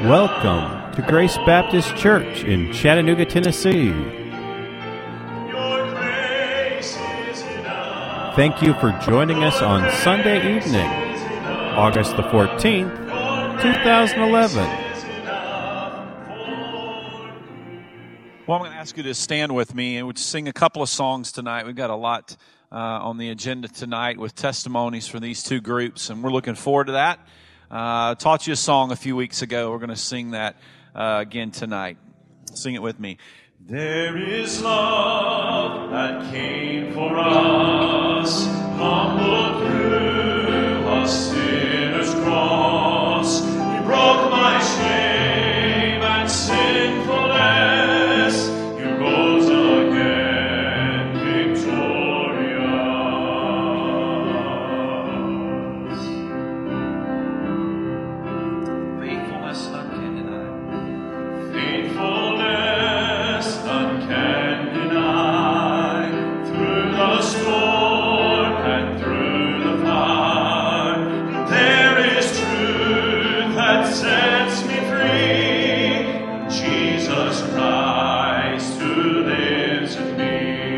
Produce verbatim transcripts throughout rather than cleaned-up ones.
Welcome to Grace Baptist Church in Chattanooga, Tennessee. Thank you for joining us on Sunday evening, August the fourteenth, twenty eleven. Well, I'm going to ask you to stand with me and we'll sing a couple of songs tonight. We've got a lot uh, on the agenda tonight with testimonies from these two groups, and we're looking forward to that. I uh, taught you a song a few weeks ago. We're going to sing that uh, again tonight. Sing it with me. There is love that came for us, humbled through a sinner's cross. He broke my shame and sinfulness. He rose again victorious. Faithfulness none can deny. Faithfulness none can deny. Through the storm and through the fire, there is truth that sets me free. Jesus Christ who lives in me.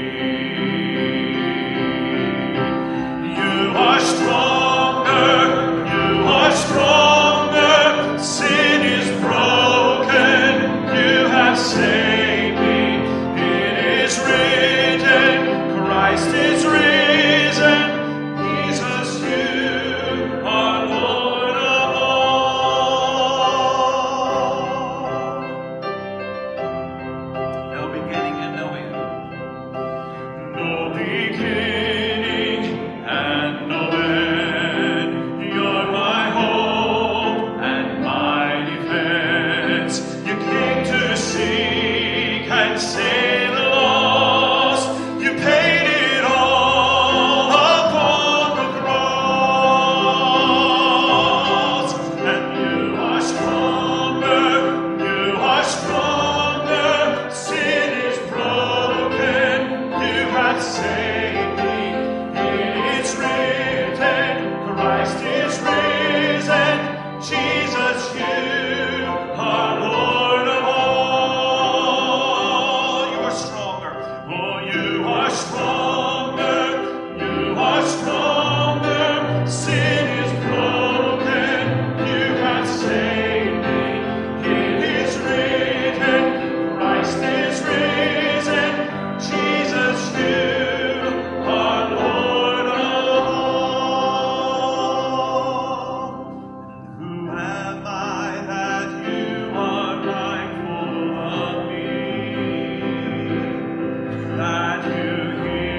You are stronger, you are stronger. Sin is broken, you have saved me. It is written, Christ is risen. Jesus, you are Lord of all. No beginning and no end. No beginning and no end. You're my hope and my defense. You came to seek and save the lost. You paid it all upon the cross. And you are stronger, you are stronger. Sin is broken, you have saved me. It is written, Christ is risen. Jesus, you are Lord of all. You are stronger. Oh, you are stronger. You are stronger. Sin is broken. You have saved me. It is written, Christ is risen. Jesus, you are Lord of all. Who am I that you are mindful of me? That you hear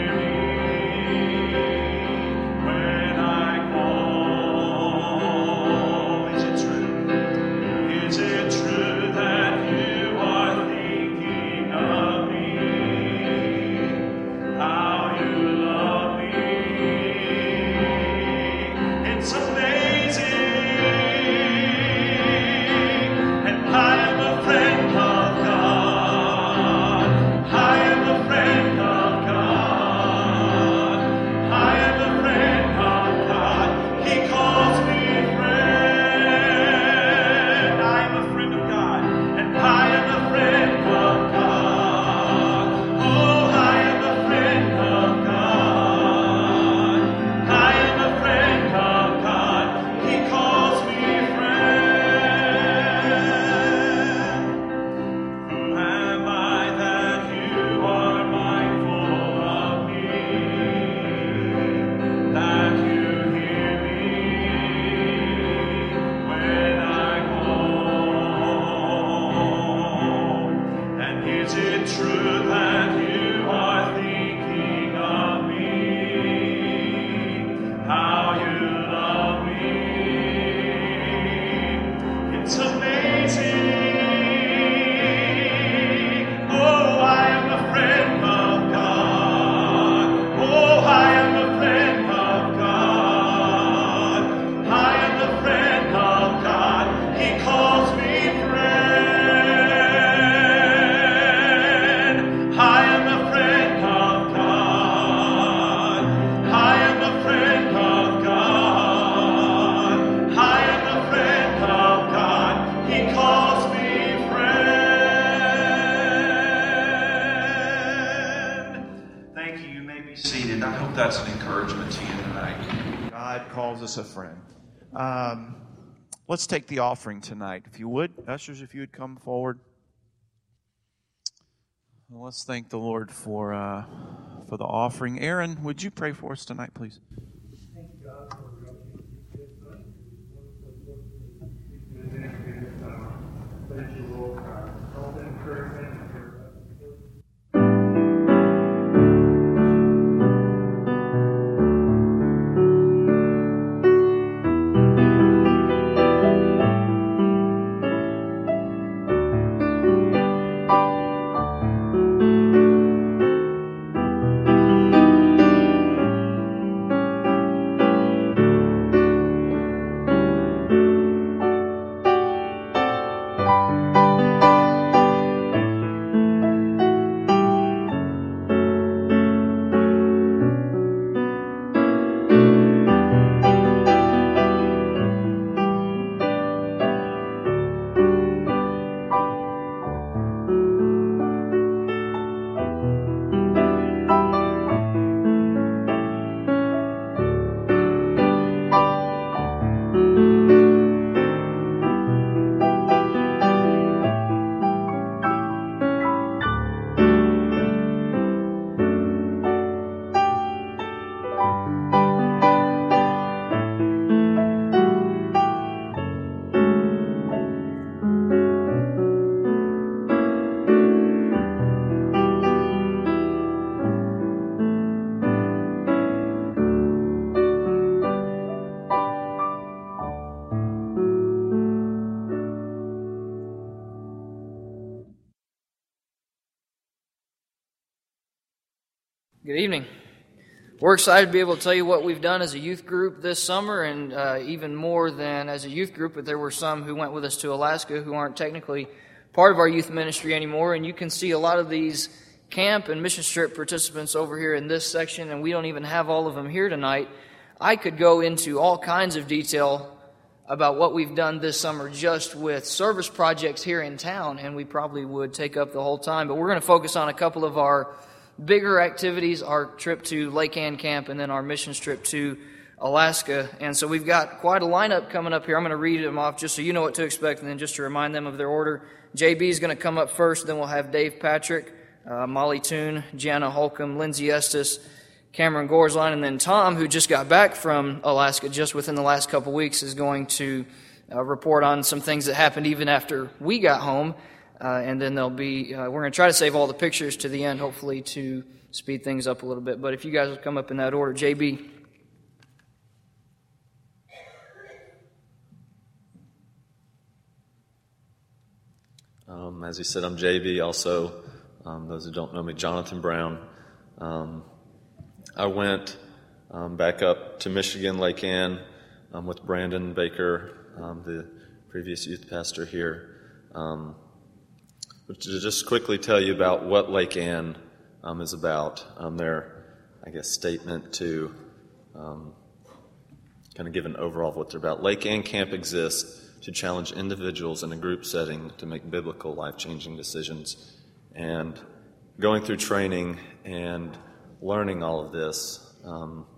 be seated. I hope that's an encouragement to you tonight. God calls us a friend. Um, let's take the offering tonight. If you would, ushers, if you would come forward. Well, let's thank the Lord for uh, for the offering. Aaron, would you pray for us tonight, please? Thank you, God, for the opportunity to give tonight. It was wonderful to thank you, Lord, for help and encouragement. Good evening. We're excited to be able to tell you what we've done as a youth group this summer, and uh, even more than as a youth group, but there were some who went with us to Alaska who aren't technically part of our youth ministry anymore, and you can see a lot of these camp and mission trip participants over here in this section, and we don't even have all of them here tonight. I could go into all kinds of detail about what we've done this summer just with service projects here in town, and we probably would take up the whole time, but we're going to focus on a couple of our bigger activities, our trip to Lake Ann Camp, and then our missions trip to Alaska. And so we've got quite a lineup coming up here. I'm going to read them off just so you know what to expect, and then just to remind them of their order. J B is going to come up first, then we'll have Dave Patrick, uh, Molly Toon, Gianna Holcomb, Lindsay Estes, Cameron Gorsline, and then Tom, who just got back from Alaska just within the last couple weeks, is going to uh, report on some things that happened even after we got home. Uh, and then there'll be, uh, we're going to try to save all the pictures to the end, hopefully to speed things up a little bit. But if you guys will come up in that order. J B. Um, as you said, I'm J B. Also, um, those who don't know me, Jonathan Brown. Um, I went um, back up to Michigan, Lake Ann, um, with Brandon Baker, um, the previous youth pastor here. Um, To just quickly tell you about what Lake Ann um, is about, um, their, I guess, statement to um, kind of give an overall of what they're about. Lake Ann Camp exists to challenge individuals in a group setting to make biblical, life-changing decisions. And going through training and learning all of this, um,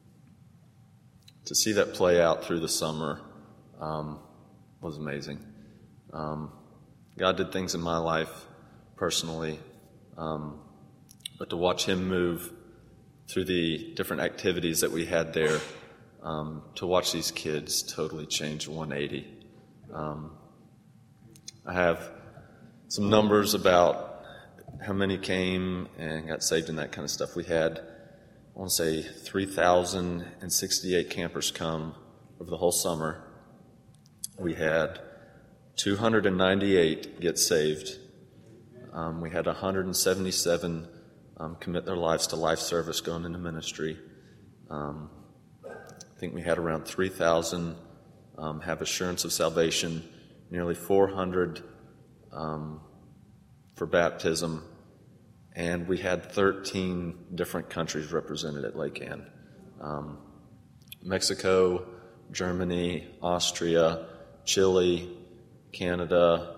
to see that play out through the summer um, was amazing. Um, God did things in my life personally, um, but to watch Him move through the different activities that we had there, um, to watch these kids totally change one eighty. Um, I have some numbers about how many came and got saved and that kind of stuff. We had, I want to say, three thousand sixty-eight campers come over the whole summer. We had two hundred ninety-eight get saved. Um, we had one hundred seventy-seven um, commit their lives to life service going into ministry. Um, I think we had around three thousand um, have assurance of salvation, nearly four hundred um, for baptism, and we had thirteen different countries represented at Lake Ann. Um, Mexico, Germany, Austria, Chile, Canada,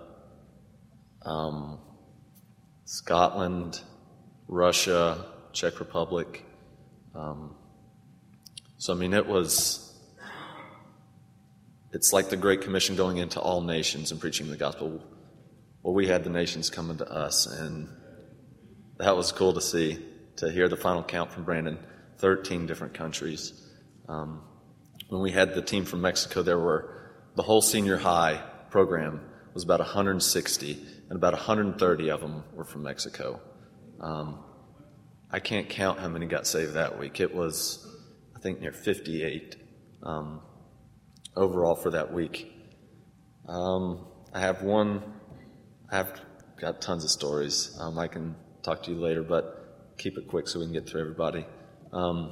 um, Scotland, Russia, Czech Republic, Um, so, I mean, it was, it's like the Great Commission going into all nations and preaching the gospel. Well, we had the nations coming to us, and that was cool to see, to hear the final count from Brandon, thirteen different countries. Um, when we had the team from Mexico, there were, the whole senior high program was about one hundred sixty, and about one hundred thirty of them were from Mexico. Um, I can't count how many got saved that week. It was, I think, near fifty-eight um, overall for that week. Um, I have one, I have got tons of stories. Um, I can talk to you later, but keep it quick so we can get through everybody. Um,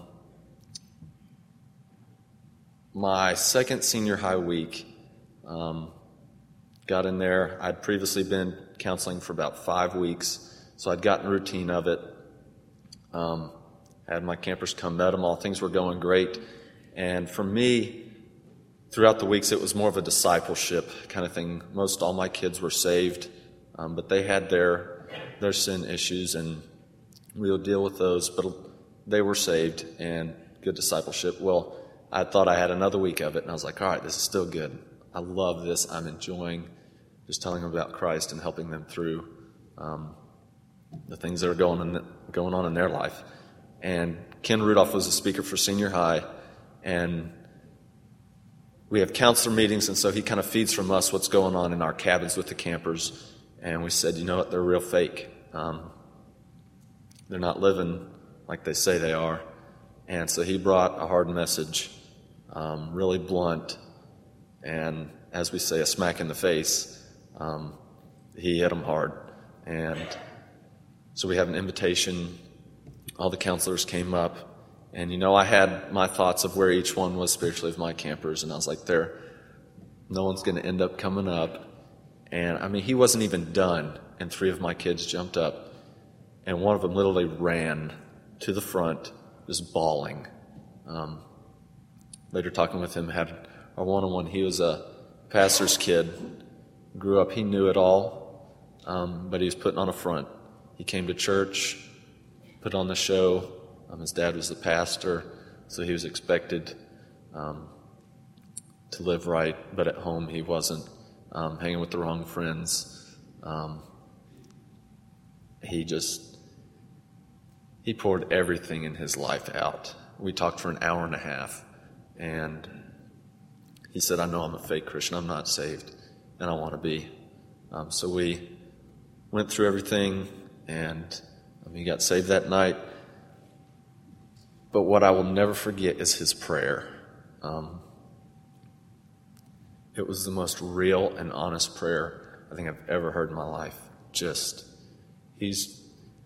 my second senior high week, um, got in there. I'd previously been counseling for about five weeks, so I'd gotten a routine of it. Um, had my campers come, met them all. Things were going great. And for me, throughout the weeks, it was more of a discipleship kind of thing. Most all my kids were saved, um, but they had their their sin issues, and we would deal with those. But they were saved and good discipleship. Well, I thought I had another week of it, and I was like, all right, this is still good. I love this. I'm enjoying just telling them about Christ and helping them through um, the things that are going on, going on in their life. And Ken Rudolph was a speaker for senior high, and we have counselor meetings, and so he kind of feeds from us what's going on in our cabins with the campers. And we said, you know what, they're real fake. Um, they're not living like they say they are. And so he brought a hard message, um, really blunt, and as we say, a smack in the face. Um, he hit them hard. And so we have an invitation. All the counselors came up. And, you know, I had my thoughts of where each one was spiritually of my campers. And I was like, there, no one's going to end up coming up. And, I mean, he wasn't even done. And three of my kids jumped up. And one of them literally ran to the front, just bawling. Um, later talking with him, had our one-on-one. He was a pastor's kid. Grew up, he knew it all. Um, but he was putting on a front. He came to church, put on the show. Um, his dad was the pastor, so he was expected um, to live right, but at home he wasn't, um, hanging with the wrong friends. Um, he just, he poured everything in his life out. We talked for an hour and a half, and he said, I know I'm a fake Christian, I'm not saved, and I want to be. Um, so we went through everything, and um, he got saved that night. But what I will never forget is his prayer. Um, it was the most real and honest prayer I think I've ever heard in my life. Just, he's,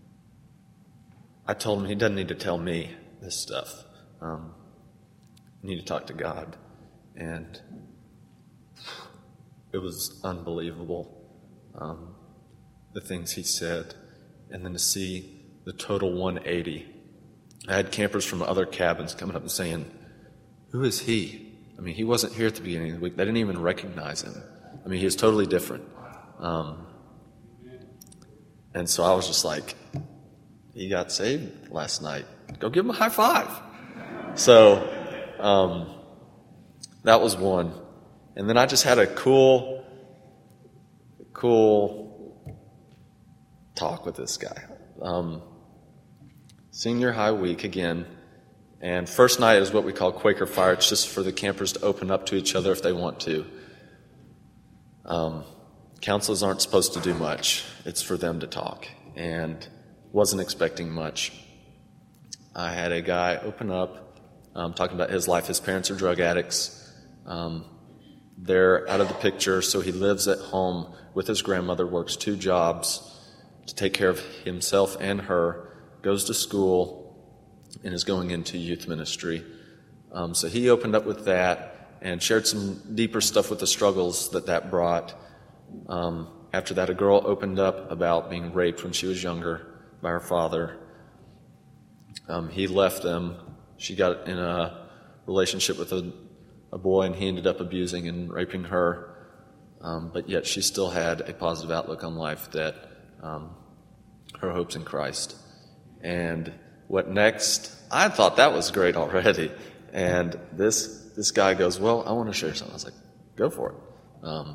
I told him he doesn't need to tell me this stuff. Um, you need to talk to God. And it was unbelievable, um, the things he said. And then to see the total one eighty. I had campers from other cabins coming up and saying, who is he? I mean, he wasn't here at the beginning of the week. They didn't even recognize him. I mean, he was totally different. Um, and so I was just like, he got saved last night. Go give him a high five. So um, that was one. And then I just had a cool, cool talk with this guy. Um Senior high week again, and first night is what we call Quaker Fire. It's just for the campers to open up to each other if they want to. Um, counselors aren't supposed to do much. It's for them to talk, and wasn't expecting much. I had a guy open up, um, talking about his life. His parents are drug addicts. Um, they're out of the picture, so he lives at home with his grandmother, works two jobs to take care of himself and her, goes to school, and is going into youth ministry. Um, so he opened up with that and shared some deeper stuff with the struggles that that brought. Um, after that, a girl opened up about being raped when she was younger by her father. Um, he left them. She got in a relationship with a, a boy, and he ended up abusing and raping her. Um, but yet she still had a positive outlook on life, that um, her hope's in Christ. And what next? I thought that was great already. And this this guy goes, well, I want to share something. I was like, go for it. Um,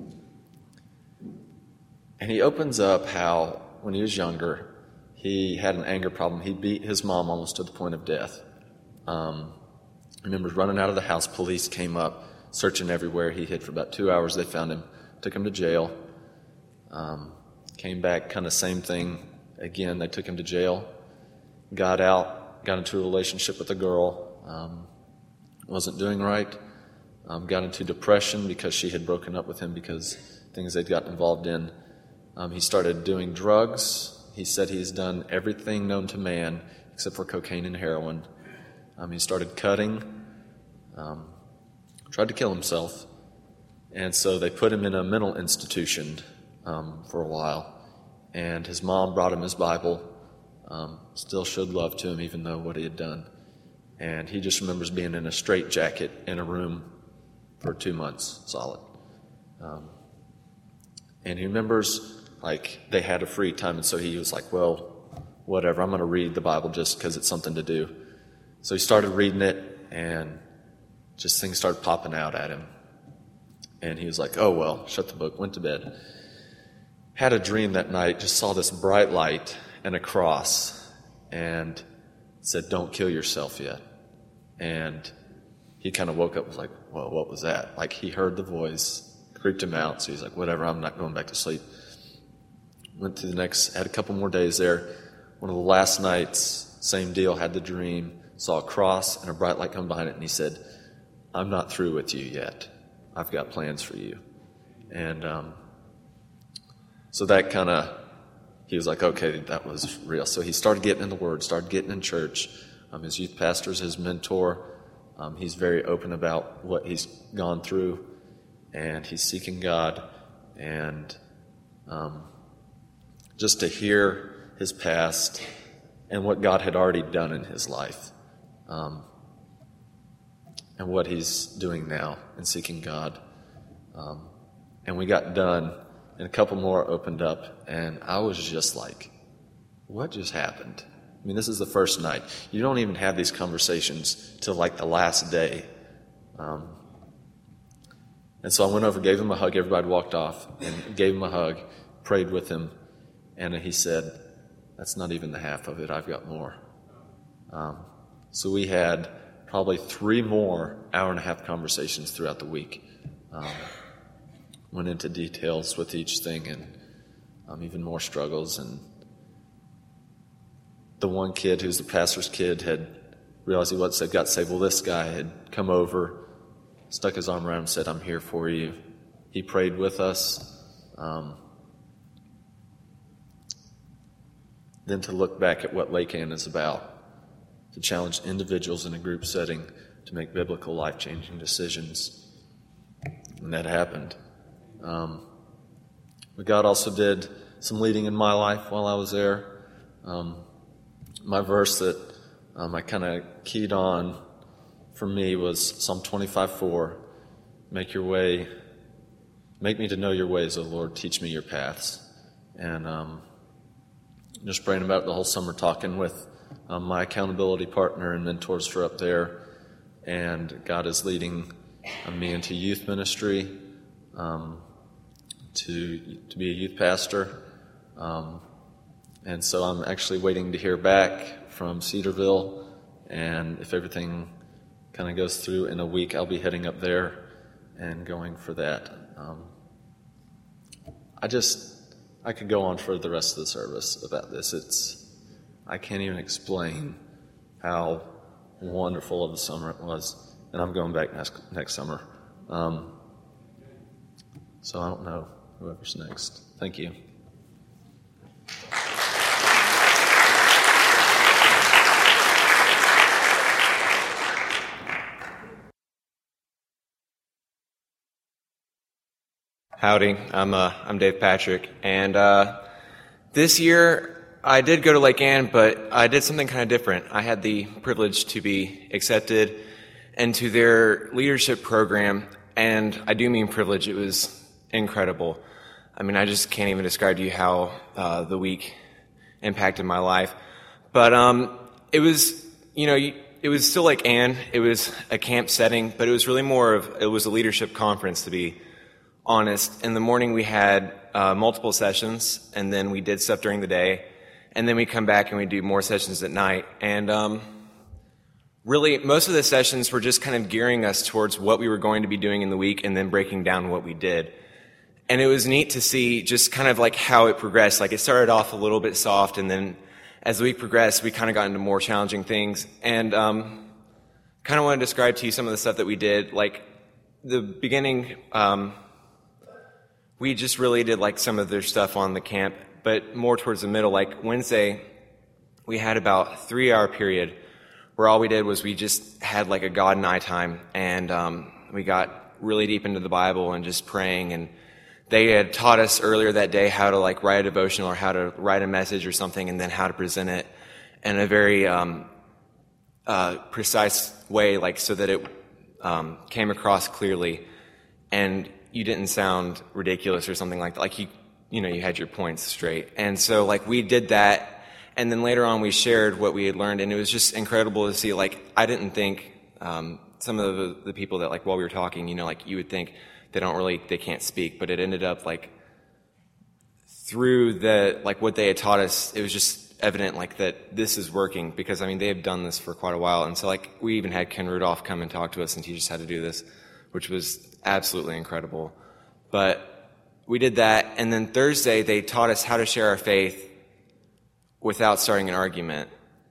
and he opens up how, when he was younger, he had an anger problem. He beat his mom almost to the point of death. Um, I remember running out of the house. Police came up, searching everywhere. He hid for about two hours. They found him, took him to jail. Um, came back, kind of same thing again. They took him to jail. Got out, got into a relationship with a girl. Um, wasn't doing right. Um, got into depression because she had broken up with him because things they'd gotten involved in. Um, he started doing drugs. He said he's done everything known to man except for cocaine and heroin. Um, he started cutting, um, tried to kill himself, and so they put him in a mental institution um, for a while. And his mom brought him his Bible, um, still showed love to him even though what he had done. And he just remembers being in a straitjacket in a room for two months solid. Um, and he remembers, like, they had a free time, and so he was like, well, whatever, I'm going to read the Bible just because it's something to do. So he started reading it, and just things started popping out at him. And he was like, oh, well, shut the book, went to bed. Had a dream that night, just saw this bright light and a cross, and said, don't kill yourself yet. And he kind of woke up and was like, well, what was that? Like, he heard the voice, creeped him out, so he's like, whatever, I'm not going back to sleep. Went to the next, had a couple more days there. One of the last nights, same deal, had the dream, saw a cross and a bright light come behind it, and he said, I'm not through with you yet. I've got plans for you. And um, so that kind of, he was like, okay, that was real. So he started getting in the Word, started getting in church. Um, his youth pastor is his mentor. Um, he's very open about what he's gone through, and he's seeking God. And um, just to hear his past and what God had already done in his life, um, and what he's doing now in seeking God. Um, and we got done, and a couple more opened up, and I was just like, what just happened? I mean, this is the first night. You don't even have these conversations till like the last day. Um, and so I went over, gave him a hug. Everybody walked off, and gave him a hug, prayed with him, and he said, that's not even the half of it. I've got more. Um, so we had probably three more hour and a half conversations throughout the week. Um, went into details with each thing, and um, even more struggles. And the one kid who's the pastor's kid had realized he was got saved. Well, this guy had come over, stuck his arm around him, and said, I'm here for you. He prayed with us. Um, then to look back at what Lake Ann is about, to challenge individuals in a group setting to make biblical life-changing decisions. And that happened. Um, but God also did some leading in my life while I was there. Um, my verse that um, I kind of keyed on for me was Psalm twenty-five four. Make your way, make me to know your ways, O Lord, teach me your paths. And um, just praying about it the whole summer, talking with um, my accountability partner and mentors for up there. And God is leading um, me into youth ministry, um, to to be a youth pastor. Um, and so I'm actually waiting to hear back from Cedarville. And if everything kind of goes through in a week, I'll be heading up there and going for that. Um, I just, I could go on for the rest of the service about this. It's, I can't even explain how wonderful of a summer it was. And I'm going back next, next summer. Um, so I don't know whoever's next. Thank you. Howdy, I'm uh, I'm Dave Patrick, and uh, this year I did go to Lake Ann, but I did something kind of different. I had the privilege to be accepted into their leadership program, and I do mean privilege. It was incredible. I mean, I just can't even describe to you how uh, the week impacted my life. But um, it was, you know, it was still like Ann. It was a camp setting, but it was really more of, it was a leadership conference, to be honest. In the morning we had uh, multiple sessions, and then we did stuff during the day, and then we come back and we do more sessions at night. And um, really, most of the sessions were just kind of gearing us towards what we were going to be doing in the week and then breaking down what we did. And it was neat to see just kind of like how it progressed. Like it started off a little bit soft, and then as the week progressed, we kind of got into more challenging things. And um, kind of want to describe to you some of the stuff that we did. Like the beginning, um, we just really did like some of their stuff on the camp, but more towards the middle. Like Wednesday, we had about a three-hour period where all we did was we just had like a God and I time, and um, we got really deep into the Bible and just praying. And they had taught us earlier that day how to like write a devotional or how to write a message or something, and then how to present it in a very um, uh, precise way, like so that it um, came across clearly, and you didn't sound ridiculous or something like that. Like you, you know, you had your points straight. And so like we did that, and then later on we shared what we had learned, and it was just incredible to see. Like I didn't think um, some of the, the people that like while we were talking, you know, like you would think they don't really, they can't speak, but it ended up like through the, like what they had taught us, it was just evident like that this is working, because I mean, they have done this for quite a while. And so like we even had Ken Rudolph come and talk to us and teach us how to do this, which was absolutely incredible. But we did that. And then Thursday, they taught us how to share our faith without starting an argument.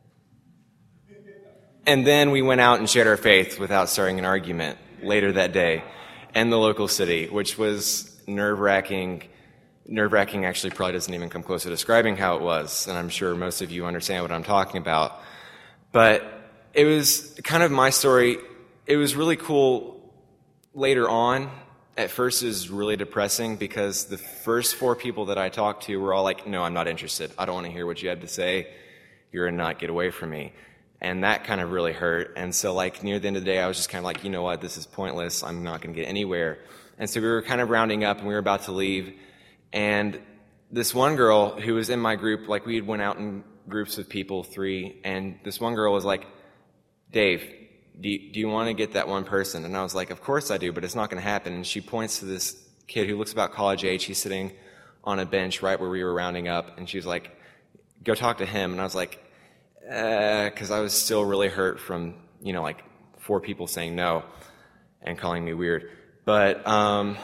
And then we went out and shared our faith without starting an argument later that day in the local city, which was nerve-wracking. Nerve-wracking actually probably doesn't even come close to describing how it was, and I'm sure most of you understand what I'm talking about. But it was kind of my story. It was really cool later on. At first it was really depressing, because the first four people that I talked to were all like, no, I'm not interested. I don't want to hear what you had to say. You're a nut. Get away from me. And that kind of really hurt. And so like near the end of the day, I was just kind of like, you know what, this is pointless. I'm not going to get anywhere. And so we were kind of rounding up, and we were about to leave. And this one girl who was in my group, like we had went out in groups of people, three, and this one girl was like, Dave, do you, do you want to get that one person? And I was like, of course I do, but it's not going to happen. And she points to this kid who looks about college age. He's sitting on a bench right where we were rounding up. And she's like, go talk to him. And I was like, because uh, I was still really hurt from, you know, like four people saying no and calling me weird. But um,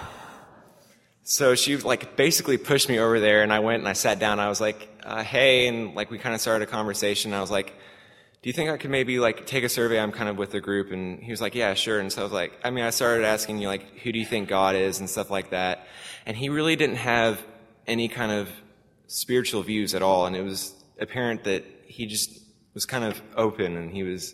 so she like basically pushed me over there, and I went and I sat down. And I was like, uh, hey, and like we kind of started a conversation. And I was like, do you think I could maybe like take a survey? I'm kind of with the group. And he was like, yeah, sure. And so I was like, I mean, I started asking you like, who do you think God is and stuff like that. And he really didn't have any kind of spiritual views at all. And it was apparent that he just was kind of open, and he was,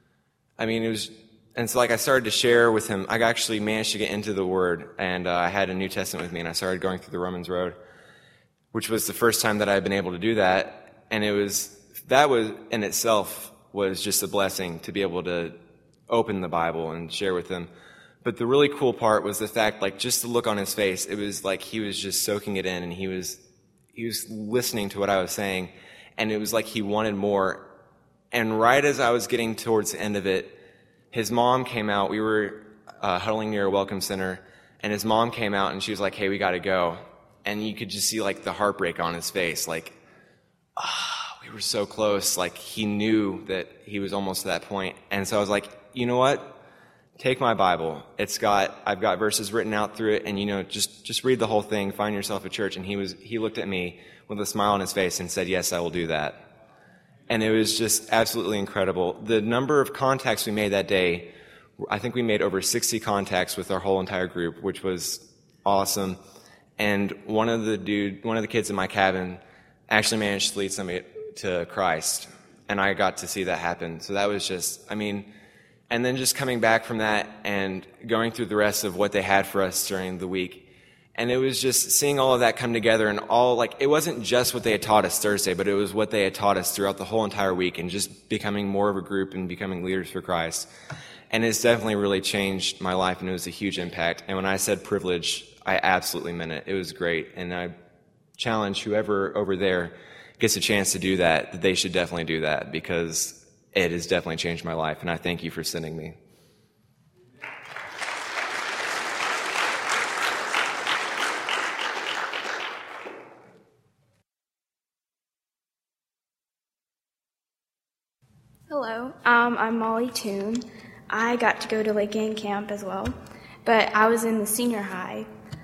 I mean, it was, and so like I started to share with him. I actually managed to get into the Word, and uh, I had a New Testament with me, and I started going through the Romans Road, which was the first time that I had been able to do that. And it was, that was in itself was just a blessing to be able to open the Bible and share with him. But the really cool part was the fact, like, just the look on his face. It was like he was just soaking it in, and he was he was listening to what I was saying, and it was like he wanted more. And right as I was getting towards the end of it, his mom came out. We were uh, huddling near a welcome center, and his mom came out, and she was like, hey, we got to go. And you could just see, like, the heartbreak on his face. Like, ah, oh, we were so close. Like, he knew that he was almost to that point. And so I was like, you know what? Take my Bible. It's got, I've got verses written out through it, and, you know, just, just read the whole thing. Find yourself a church. And he was, he looked at me with a smile on his face and said, yes, I will do that. And it was just absolutely incredible. The number of contacts we made that day, I think we made over sixty contacts with our whole entire group, which was awesome. And one of the dude, one of the kids in my cabin actually managed to lead somebody to Christ. And I got to see that happen. So that was just, I mean, and then just coming back from that and going through the rest of what they had for us during the week. And it was just seeing all of that come together, and all, like, it wasn't just what they had taught us Thursday, but it was what they had taught us throughout the whole entire week, and just becoming more of a group and becoming leaders for Christ. And it's definitely really changed my life, and it was a huge impact. And when I said privilege, I absolutely meant it. It was great. And I challenge whoever over there gets a chance to do that, that they should definitely do that, because it has definitely changed my life, and I thank you for sending me. Hello, um, I'm Molly Toon. I got to go to Lake Ann Camp as well, but I was in the senior high,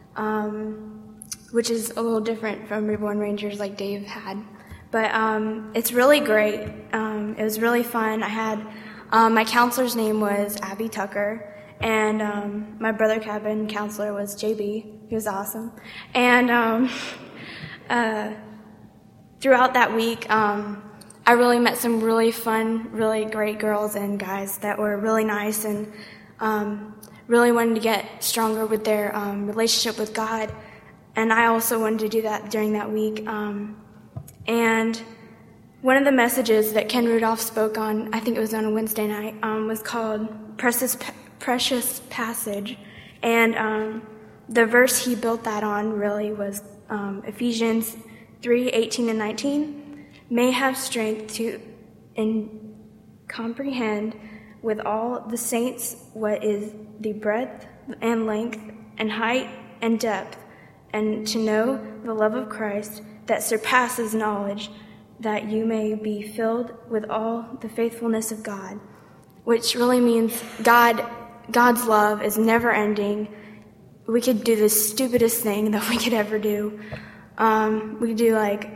um, which is a little different from Reborn Rangers like Dave had. But um, it's really great. Um, it was really fun. I had um, my counselor's name was Abby Tucker, and um, my brother cabin counselor was J B. He was awesome. And um, uh, throughout that week, um, I really met some really fun, really great girls and guys that were really nice and um, really wanted to get stronger with their um, relationship with God. And I also wanted to do that during that week. Um, and one of the messages that Ken Rudolph spoke on, I think it was on a Wednesday night, um, was called Precious, Precious Passage. And um, the verse he built that on really was um, Ephesians three, eighteen and nineteen. May have strength to in comprehend with all the saints what is the breadth and length and height and depth, and to know the love of Christ that surpasses knowledge, that you may be filled with all the faithfulness of God, which really means God, God's love is never ending. We could do the stupidest thing that we could ever do. Um, we could do like,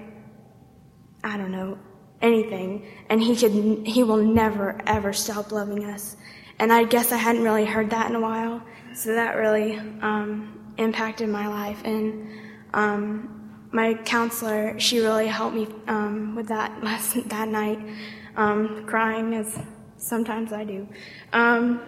I don't know, anything, and he could, he will never, ever stop loving us. And I guess I hadn't really heard that in a while, so that really um, impacted my life. And um, my counselor, she really helped me um, with that lesson that night, um, crying as sometimes I do. Um,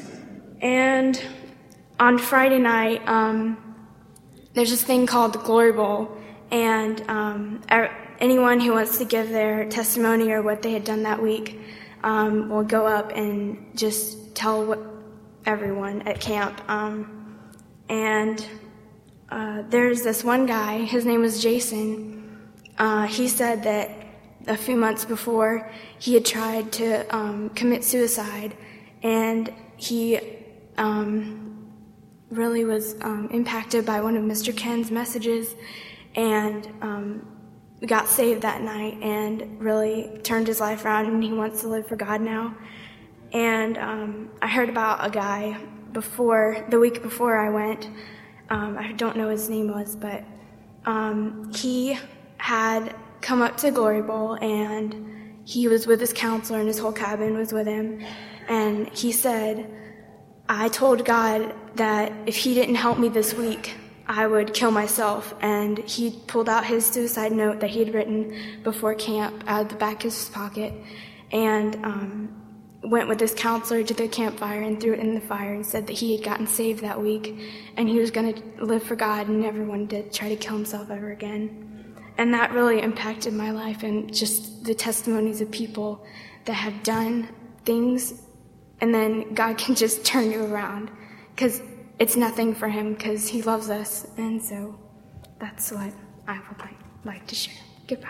and on Friday night, um, there's this thing called the Glory Bowl, and um, anyone who wants to give their testimony or what they had done that week um, will go up and just tell what, everyone at camp. Um, and uh, there's this one guy, his name was Jason. Uh, he said that a few months before he had tried to um, commit suicide, and he um, really was um, impacted by one of Mister Ken's messages, and um, got saved that night and really turned his life around, and he wants to live for God now. And um, I heard about a guy before, the week before I went, um, I don't know what his name was, but um, he had come up to Glory Bowl, and he was with his counselor, and his whole cabin was with him, and he said, I told God that if he didn't help me this week, I would kill myself. And he pulled out his suicide note that he had written before camp out of the back of his pocket, and um, went with his counselor to the campfire and threw it in the fire and said that he had gotten saved that week and he was going to live for God and never wanted to try to kill himself ever again. And that really impacted my life, and just the testimonies of people that have done things, and then God can just turn you around, because it's nothing for him, because he loves us. And so that's what I would like, like to share. Goodbye.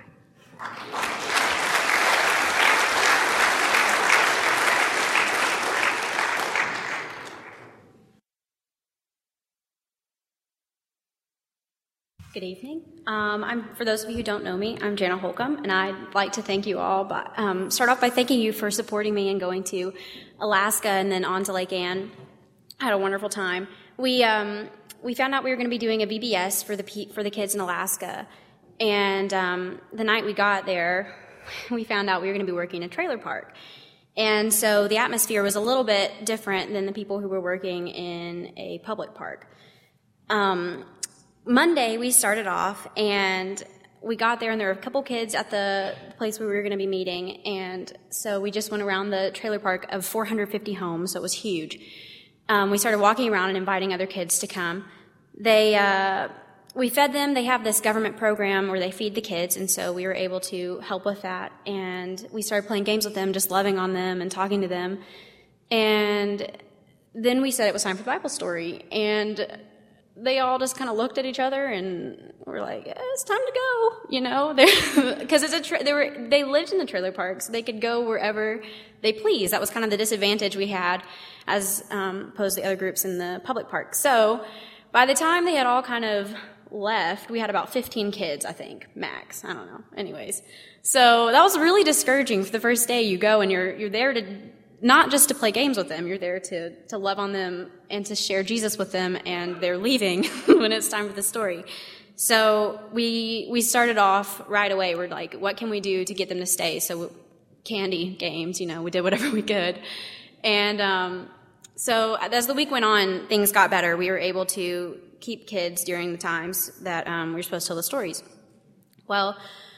Good evening. Um, I'm, for those of you who don't know me, I'm Jana Holcomb, and I'd like to thank you all. But um, start off by thanking you for supporting me and going to Alaska and then on to Lake Ann. I had a wonderful time. We um, we found out we were going to be doing a V B S for the for the kids in Alaska, and um, the night we got there, we found out we were going to be working in a trailer park. And so the atmosphere was a little bit different than the people who were working in a public park. Um, Monday, we started off, and we got there, and there were a couple kids at the place where we were going to be meeting, and so we just went around the trailer park of four hundred fifty homes, so it was huge. Um, we started walking around and inviting other kids to come. They, uh, we fed them. They have this government program where they feed the kids, and so we were able to help with that, and we started playing games with them, just loving on them and talking to them. And then we said it was time for the Bible story, and they all just kind of looked at each other and were like, yeah, it's time to go, you know, because it's a tra- they were they lived in the trailer park, so they could go wherever they please. That was kind of the disadvantage we had as um, opposed to the other groups in the public park. So by the time they had all kind of left, we had about fifteen kids, I think, max. I don't know. Anyways, so that was really discouraging for the first day. You go and you're you're there to not just to play games with them, you're there to, to love on them and to share Jesus with them, and they're leaving when it's time for the story. So we we started off right away. We're like, what can we do to get them to stay? So candy, games, you know, we did whatever we could. And um, so as the week went on, things got better. We were able to keep kids during the times that um, we were supposed to tell the stories. Well,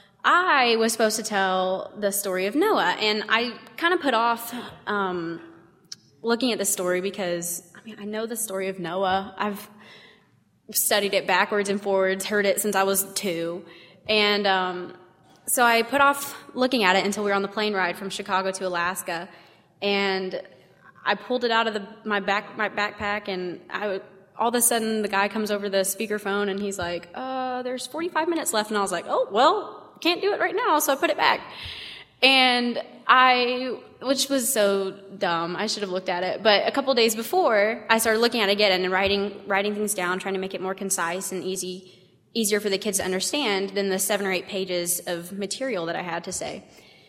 I was supposed to tell the story of Noah, and I kind of put off um, looking at the story because, I mean, I know the story of Noah. I've studied it backwards and forwards, heard it since I was two, and um, so I put off looking at it until we were on the plane ride from Chicago to Alaska, and I pulled it out of the, my back my backpack, and I all of a sudden the guy comes over the speakerphone, and he's like, uh, there's forty-five minutes left, and I was like, oh, well, can't do it right now, so I put it back. And I, which was so dumb, I should have looked at it. But a couple of days before, I started looking at it again and writing writing things down, trying to make it more concise and easy, easier for the kids to understand than the seven or eight pages of material that I had to say.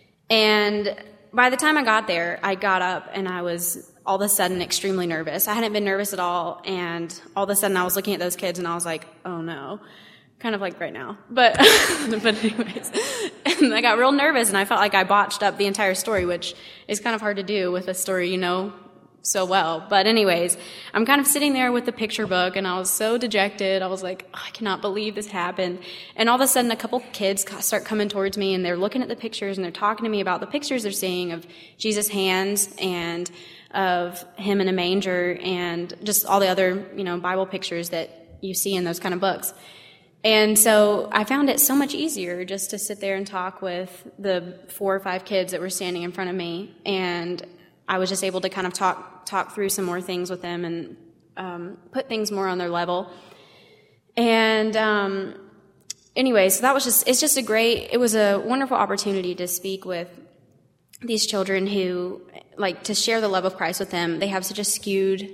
And by the time I got there, I got up and I was all of a sudden extremely nervous. I hadn't been nervous at all, and all of a sudden I was looking at those kids and I was like, oh no. Kind of like right now. But, but anyways, and I got real nervous and I felt like I botched up the entire story, which is kind of hard to do with a story you know so well. But anyways, I'm kind of sitting there with the picture book and I was so dejected. I was like, oh, I cannot believe this happened. And all of a sudden a couple kids start coming towards me and they're looking at the pictures and they're talking to me about the pictures they're seeing of Jesus' hands and of him in a manger and just all the other, you know, Bible pictures that you see in those kind of books. And so I found it so much easier just to sit there and talk with the four or five kids that were standing in front of me. And I was just able to kind of talk talk through some more things with them and um, put things more on their level. And um, anyway, so that was just, it's just a great, it was a wonderful opportunity to speak with these children who, like, to share the love of Christ with them. They have such a skewed,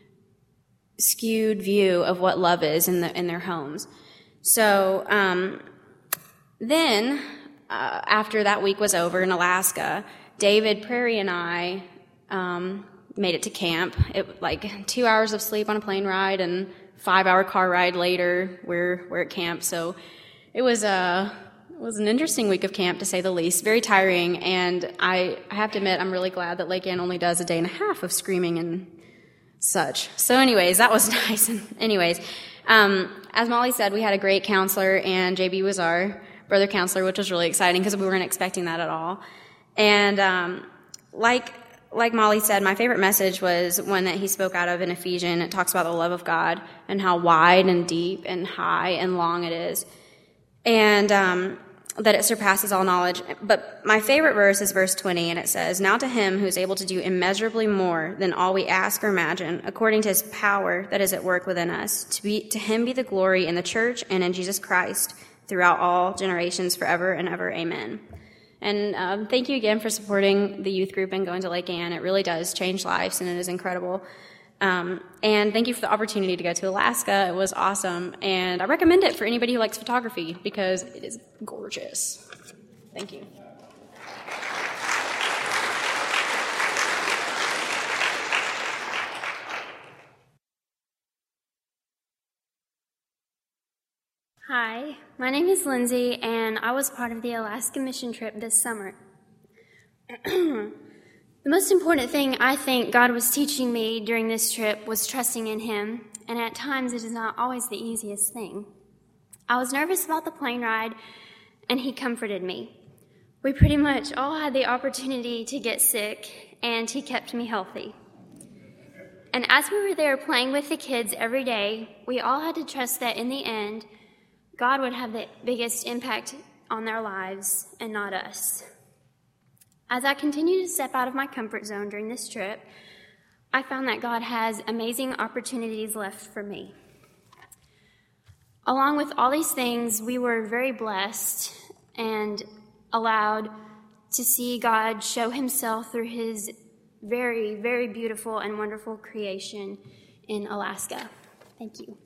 skewed view of what love is in the in their homes. So um, then, uh, after that week was over in Alaska, David, Prairie, and I um, made it to camp. It like two hours of sleep on a plane ride and five-hour car ride later. We're we're at camp, so it was a it was an interesting week of camp to say the least. Very tiring, and I, I have to admit I'm really glad that Lake Ann only does a day and a half of screaming and such. So, anyways, that was nice. And anyways. Um, as Molly said, we had a great counselor, and J B was our brother counselor, which was really exciting because we weren't expecting that at all. And um, like like Molly said, my favorite message was one that he spoke out of in Ephesians. It talks about the love of God and how wide and deep and high and long it is, and um, that it surpasses all knowledge. But my favorite verse is verse twenty, and it says, "Now to him who is able to do immeasurably more than all we ask or imagine, according to his power that is at work within us, to be to him be the glory in the church and in Jesus Christ throughout all generations, forever and ever. Amen." And um, thank you again for supporting the youth group and going to Lake Ann. It really does change lives, and it is incredible. Um, and thank you for the opportunity to go to Alaska. It was awesome, and I recommend it for anybody who likes photography because it is gorgeous. Thank you. Hi, my name is Lindsay, and I was part of the Alaska mission trip this summer. The most important thing I think God was teaching me during this trip was trusting in Him, and at times it is not always the easiest thing. I was nervous about the plane ride, and He comforted me. We pretty much all had the opportunity to get sick, and He kept me healthy. And as we were there playing with the kids every day, we all had to trust that in the end, God would have the biggest impact on their lives and not us. As I continued to step out of my comfort zone during this trip, I found that God has amazing opportunities left for me. Along with all these things, we were very blessed and allowed to see God show himself through his very, very beautiful and wonderful creation in Alaska. Thank you.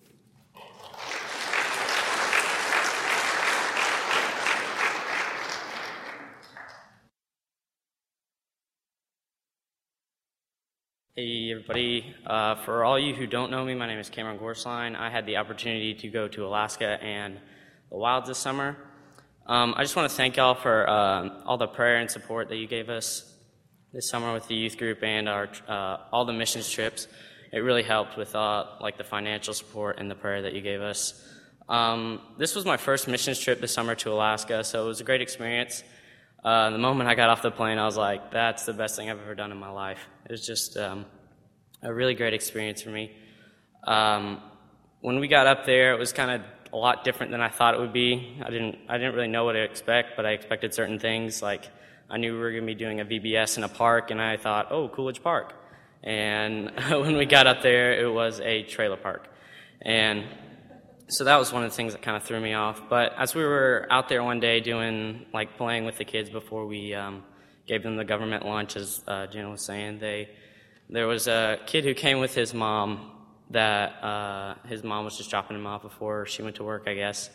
Hey everybody, uh, for all you who don't know me, my name is Cameron Gorsline. I had the opportunity to go to Alaska and the wilds this summer. Um, I just want to thank y'all for uh, all the prayer and support that you gave us this summer with the youth group and our uh, all the missions trips. It really helped with uh, like the financial support and the prayer that you gave us. Um, this was my first missions trip this summer to Alaska, so it was a great experience. Uh, the moment I got off the plane, I was like, that's the best thing I've ever done in my life. It was just um, a really great experience for me. Um, when we got up there, it was kind of a lot different than I thought it would be. I didn't, I didn't really know what to expect, but I expected certain things. Like, I knew we were going to be doing a V B S in a park, and I thought, oh, Coolidge Park. And when we got up there, it was a trailer park. And so that was one of the things that kind of threw me off. But as we were out there one day doing, like, playing with the kids before we um, gave them the government lunch, as uh, Jenna was saying, they there was a kid who came with his mom that uh, his mom was just dropping him off before she went to work, I guess.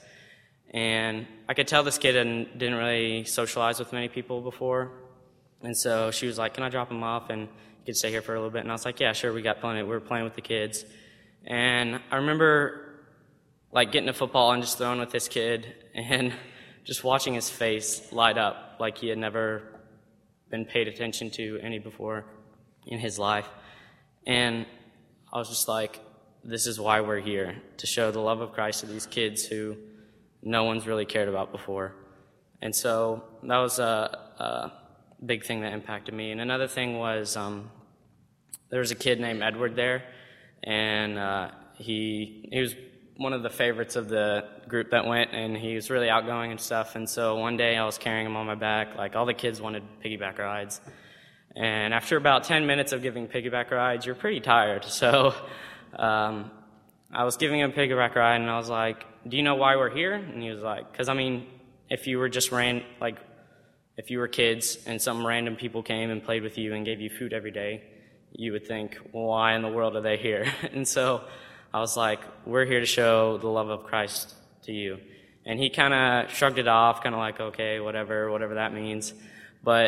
And I could tell this kid didn't, didn't really socialize with many people before. And so she was like, can I drop him off and you could stay here for a little bit? And I was like, yeah, sure, we got plenty. We were playing with the kids. And I remember like getting a football and just throwing with this kid and just watching his face light up like he had never been paid attention to any before in his life. And I was just like, this is why we're here, to show the love of Christ to these kids who no one's really cared about before. And so that was a, a big thing that impacted me. And another thing was um, there was a kid named Edward there, and uh, he he was one of the favorites of the group that went, and he was really outgoing and stuff. And so one day I was carrying him on my back. Like, all the kids wanted piggyback rides. And after about ten minutes of giving piggyback rides, you're pretty tired. So um, I was giving him a piggyback ride, and I was like, do you know why we're here? And he was like, because, I mean, if you were just ran, like, if you were kids and some random people came and played with you and gave you food every day, you would think, well, why in the world are they here? And so I was like, we're here to show the love of Christ to you. And he kind of shrugged it off, kind of like, okay, whatever, whatever that means. But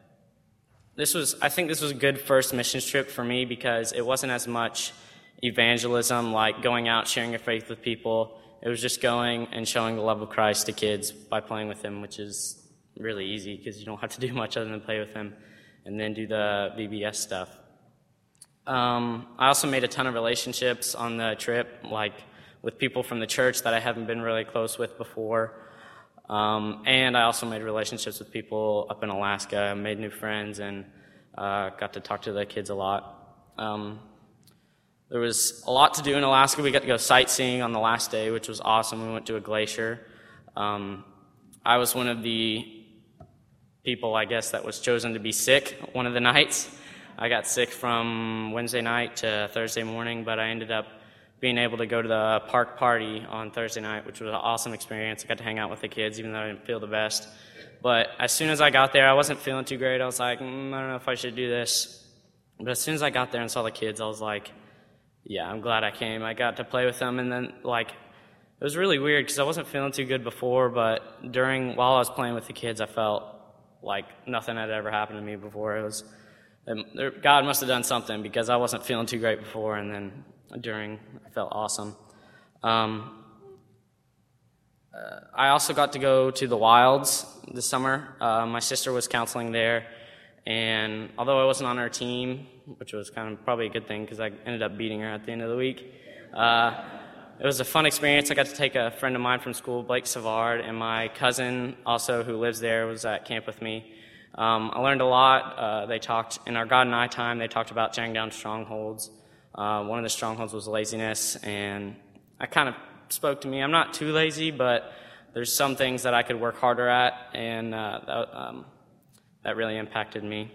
this was, I think this was a good first missions trip for me because it wasn't as much evangelism, like going out, sharing your faith with people. It was just going and showing the love of Christ to kids by playing with them, which is really easy because you don't have to do much other than play with them and then do the V B S stuff. Um, I also made a ton of relationships on the trip, like with people from the church that I haven't been really close with before. Um, and I also made relationships with people up in Alaska, made new friends, and uh, got to talk to the kids a lot. Um, there was a lot to do in Alaska. We got to go sightseeing on the last day, which was awesome. We went to a glacier. Um, I was one of the people, I guess, that was chosen to be sick one of the nights. I got sick from Wednesday night to Thursday morning, but I ended up being able to go to the park party on Thursday night, which was an awesome experience. I got to hang out with the kids, even though I didn't feel the best. But as soon as I got there, I wasn't feeling too great. I was like, mm, I don't know if I should do this. But as soon as I got there and saw the kids, I was like, yeah, I'm glad I came. I got to play with them, and then, like, it was really weird because I wasn't feeling too good before, but during, while I was playing with the kids, I felt like nothing had ever happened to me before. It was, God must have done something because I wasn't feeling too great before, and then during, I felt awesome. Um, uh, I also got to go to the wilds this summer. Uh, my sister was counseling there, and although I wasn't on her team, which was kind of probably a good thing because I ended up beating her at the end of the week, uh, it was a fun experience. I got to take a friend of mine from school, Blake Savard, and my cousin also who lives there was at camp with me. Um, I learned a lot. Uh, they talked, in our God and I time, they talked about tearing down strongholds. Uh, one of the strongholds was laziness, and that kind of spoke to me. I'm not too lazy, but there's some things that I could work harder at, and uh, that, um, that really impacted me.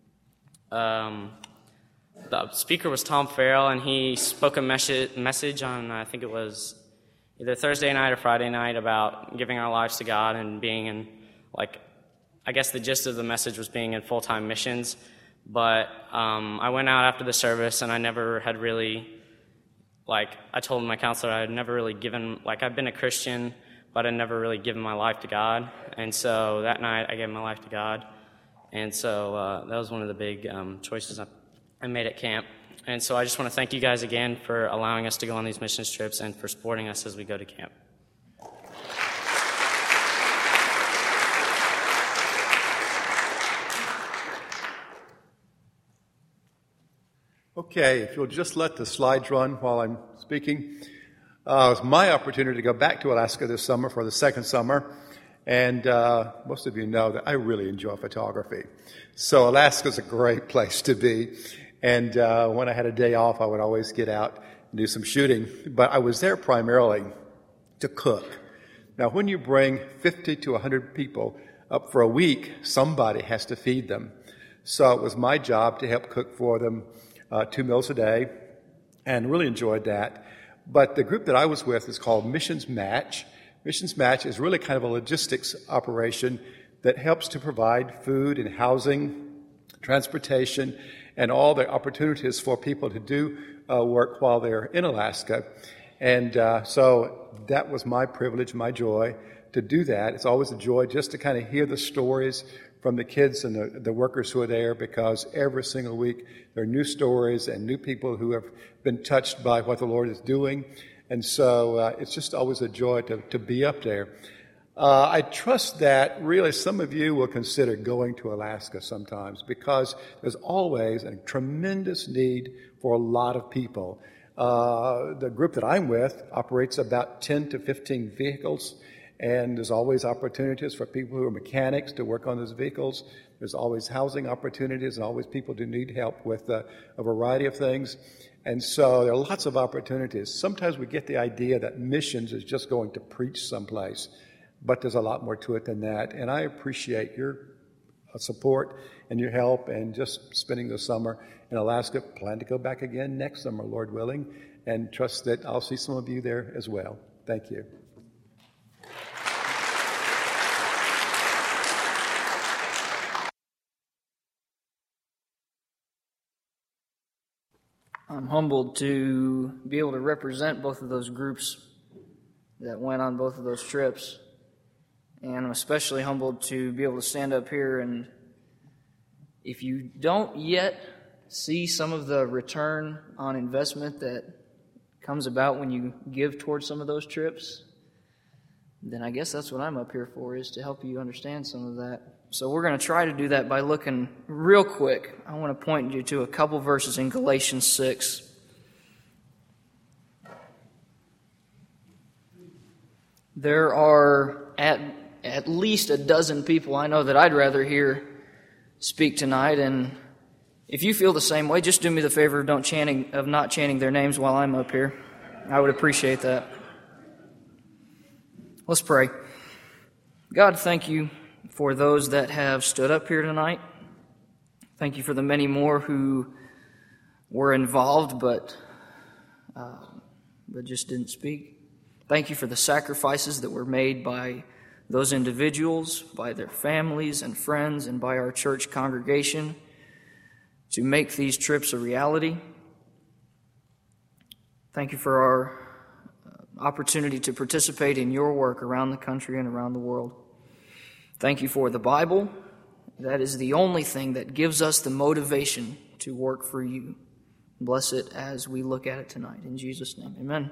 Um, the speaker was Tom Farrell, and he spoke a mes- message on, I think it was either Thursday night or Friday night about giving our lives to God and being in, like, I guess the gist of the message was being in full-time missions. But um, I went out after the service, and I never had really, like, I told my counselor I had never really given, like, I've been a Christian, but I'd never really given my life to God. And so that night I gave my life to God. And so uh, that was one of the big um, choices I, I made at camp. And so I just want to thank you guys again for allowing us to go on these missions trips and for supporting us as we go to camp. Okay, if you'll just let the slides run while I'm speaking. Uh, it was my opportunity to go back to Alaska this summer for the second summer, and uh, most of you know that I really enjoy photography. So Alaska's a great place to be, and uh, when I had a day off, I would always get out and do some shooting. But I was there primarily to cook. Now, when you bring fifty to one hundred people up for a week, somebody has to feed them. So it was my job to help cook for them Uh, two meals a day, and really enjoyed that. But the group that I was with is called Missions Match. Missions Match is really kind of a logistics operation that helps to provide food and housing, transportation, and all the opportunities for people to do uh, work while they're in Alaska. And uh, so that was my privilege, my joy to do that. It's always a joy just to kind of hear the stories from the kids and the, the workers who are there, because every single week there are new stories and new people who have been touched by what the Lord is doing. And so uh, it's just always a joy to, to be up there. Uh, I trust that really some of you will consider going to Alaska sometimes, because there's always a tremendous need for a lot of people. Uh, the group that I'm with operates about ten to fifteen vehicles. And there's always opportunities for people who are mechanics to work on those vehicles. There's always housing opportunities and always people who need help with uh, a variety of things. And so there are lots of opportunities. Sometimes we get the idea that missions is just going to preach someplace, but there's a lot more to it than that. And I appreciate your support and your help and just spending the summer in Alaska. Plan to go back again next summer, Lord willing, and trust that I'll see some of you there as well. Thank you. I'm humbled to be able to represent both of those groups that went on both of those trips. And I'm especially humbled to be able to stand up here, and if you don't yet see some of the return on investment that comes about when you give towards some of those trips, then I guess that's what I'm up here for, is to help you understand some of that. So we're going to try to do that by looking real quick. I want to point you to a couple verses in Galatians six. There are at, at least a dozen people I know that I'd rather hear speak tonight, and if you feel the same way, just do me the favor of, don't chanting, of not chanting their names while I'm up here. I would appreciate that. Let's pray. God, thank you for those that have stood up here tonight. Thank you for the many more who were involved but uh, but just didn't speak. Thank you for the sacrifices that were made by those individuals, by their families and friends, and by our church congregation to make these trips a reality. Thank you for our opportunity to participate in your work around the country and around the world. Thank you for the Bible. That is the only thing that gives us the motivation to work for you. Bless it as we look at it tonight. In Jesus' name, amen.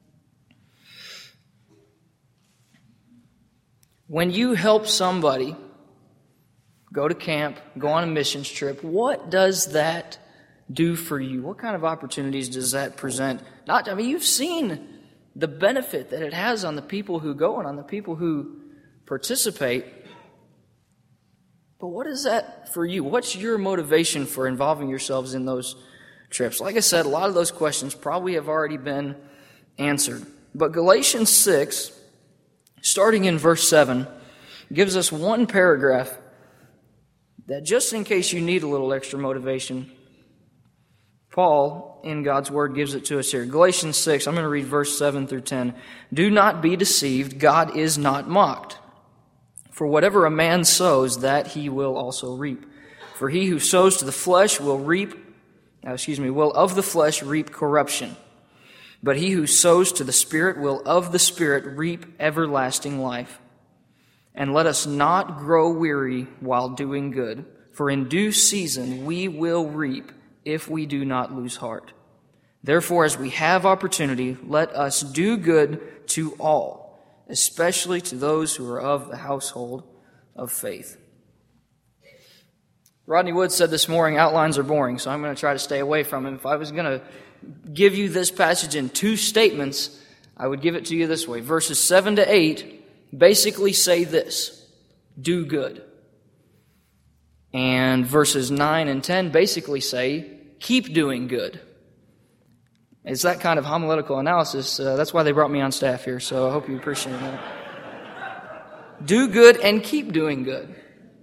When you help somebody go to camp, go on a missions trip, what does that do for you? What kind of opportunities does that present? Not, I mean, you've seen the benefit that it has on the people who go and on the people who participate. But what is that for you? What's your motivation for involving yourselves in those trips? Like I said, a lot of those questions probably have already been answered. But Galatians six, starting in verse seven, gives us one paragraph that, just in case you need a little extra motivation, Paul, in God's Word, gives it to us here. Galatians six, I'm going to read verse seven through ten. Do not be deceived, God is not mocked. For whatever a man sows, that he will also reap. For he who sows to the flesh will reap, uh, excuse me, will of the flesh reap corruption. But he who sows to the Spirit will of the Spirit reap everlasting life. And let us not grow weary while doing good, for in due season we will reap if we do not lose heart. Therefore, as we have opportunity, let us do good to all, especially to those who are of the household of faith. Rodney Wood said this morning, outlines are boring, so I'm going to try to stay away from him. If I was going to give you this passage in two statements, I would give it to you this way. Verses seven to eight basically say this: do good. And verses nine and ten basically say, keep doing good. It's that kind of homiletical analysis. Uh, that's why they brought me on staff here, so I hope you appreciate that. Do good and keep doing good.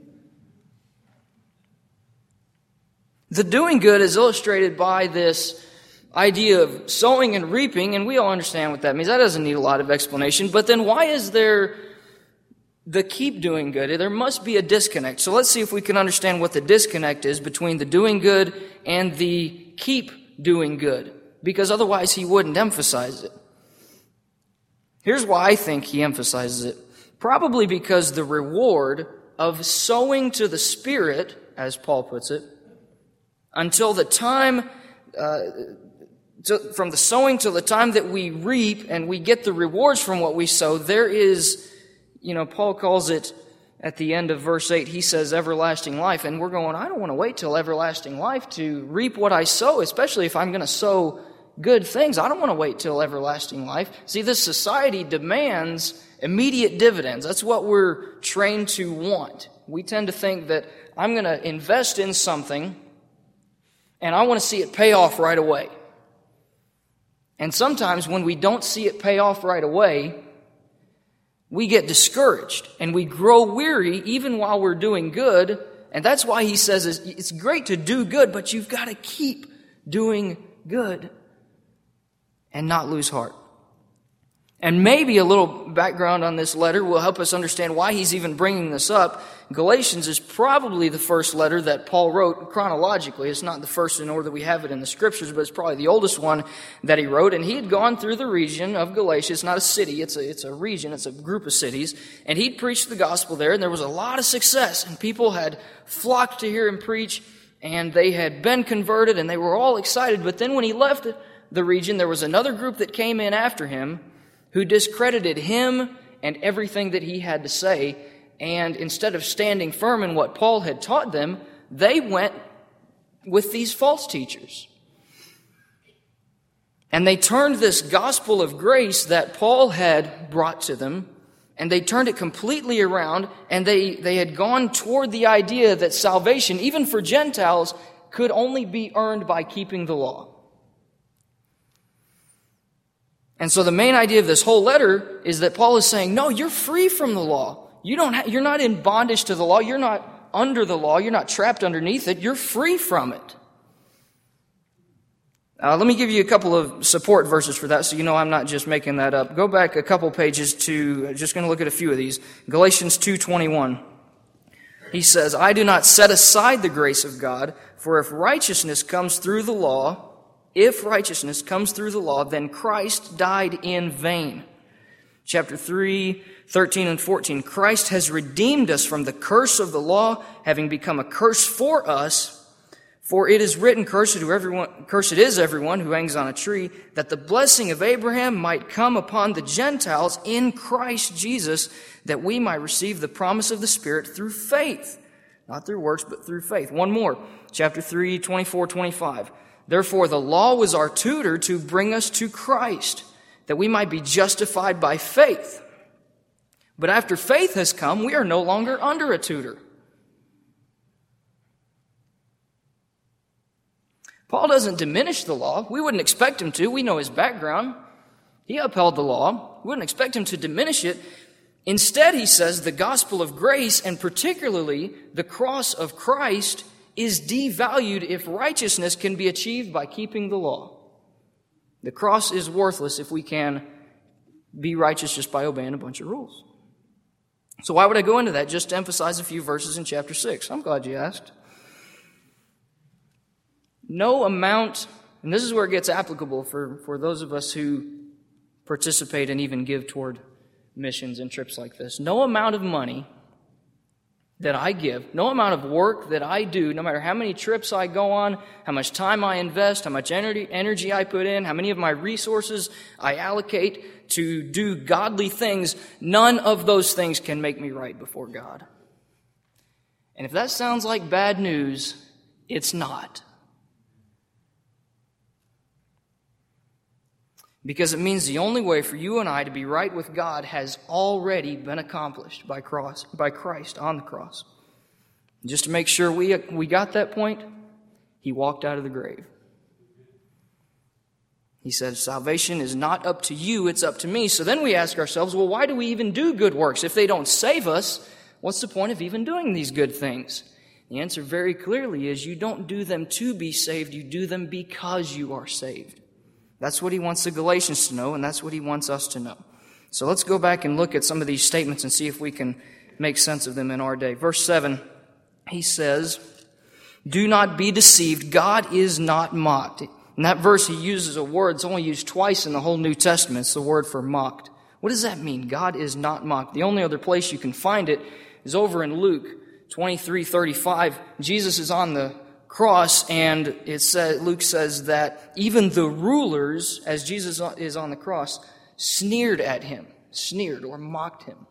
The doing good is illustrated by this idea of sowing and reaping, and we all understand what that means. That doesn't need a lot of explanation. But then why is there the keep doing good? There must be a disconnect. So let's see if we can understand what the disconnect is between the doing good and the keep doing good, because otherwise he wouldn't emphasize it. Here's why I think he emphasizes it. Probably because the reward of sowing to the Spirit, as Paul puts it, until the time, uh, to, from the sowing to the time that we reap and we get the rewards from what we sow, there is, you know, Paul calls it, at the end of verse eight, he says everlasting life. And we're going, I don't want to wait till everlasting life to reap what I sow, especially if I'm going to sow good things. I don't want to wait till everlasting life. See, this society demands immediate dividends. That's what we're trained to want. We tend to think that I'm going to invest in something and I want to see it pay off right away. And sometimes when we don't see it pay off right away, we get discouraged and we grow weary even while we're doing good. And that's why he says it's great to do good, but you've got to keep doing good and not lose heart. And maybe a little background on this letter will help us understand why he's even bringing this up. Galatians is probably the first letter that Paul wrote chronologically. It's not the first in order we have it in the Scriptures, but it's probably the oldest one that he wrote. And he had gone through the region of Galatia. It's not a city, it's a, it's a region, it's a group of cities. And he'd preached the gospel there, and there was a lot of success. And people had flocked to hear him preach, and they had been converted, and they were all excited. But then when he left the region, there was another group that came in after him who discredited him and everything that he had to say. And instead of standing firm in what Paul had taught them, they went with these false teachers. And they turned this gospel of grace that Paul had brought to them, and they turned it completely around, and they, they had gone toward the idea that salvation, even for Gentiles, could only be earned by keeping the law. And so the main idea of this whole letter is that Paul is saying, no, you're free from the law. You don't ha- you're not in bondage to the law. You're not under the law. You're not trapped underneath it. You're free from it. Uh, let me give you a couple of support verses for that so you know I'm not just making that up. Go back a couple pages to, just going to look at a few of these. Galatians two twenty-one. He says, I do not set aside the grace of God, for if righteousness comes through the law, If righteousness comes through the law, then Christ died in vain. Chapter three, thirteen and fourteen. Christ has redeemed us from the curse of the law, having become a curse for us. For it is written, cursed, who everyone, cursed is everyone who hangs on a tree, that the blessing of Abraham might come upon the Gentiles in Christ Jesus, that we might receive the promise of the Spirit through faith. Not through works, but through faith. One more. Chapter three, twenty-four, twenty-five. Therefore, the law was our tutor to bring us to Christ, that we might be justified by faith. But after faith has come, we are no longer under a tutor. Paul doesn't diminish the law. We wouldn't expect him to. We know his background. He upheld the law. We wouldn't expect him to diminish it. Instead, he says the gospel of grace, and particularly the cross of Christ, is devalued if righteousness can be achieved by keeping the law. The cross is worthless if we can be righteous just by obeying a bunch of rules. So why would I go into that? Just to emphasize a few verses in chapter six. I'm glad you asked. No amount, and this is where it gets applicable for, for those of us who participate and even give toward missions and trips like this. No amount of money that I give, no amount of work that I do, no matter how many trips I go on, how much time I invest, how much energy, energy I put in, how many of my resources I allocate to do godly things, none of those things can make me right before God. And if that sounds like bad news, it's not. Because it means the only way for you and I to be right with God has already been accomplished by cross, by Christ on the cross. And just to make sure we, we got that point, He walked out of the grave. He said, salvation is not up to you, it's up to me. So then we ask ourselves, well, why do we even do good works? If they don't save us, what's the point of even doing these good things? The answer very clearly is you don't do them to be saved, you do them because you are saved. That's what he wants the Galatians to know, and that's what he wants us to know. So let's go back and look at some of these statements and see if we can make sense of them in our day. Verse seven, he says, do not be deceived, God is not mocked. In that verse, he uses a word that's only used twice in the whole New Testament. It's the word for mocked. What does that mean? God is not mocked. The only other place you can find it is over in Luke twenty-three thirty-five. Jesus is on the cross, and it says, Luke says that even the rulers, as Jesus is on the cross, sneered at him, sneered or mocked him.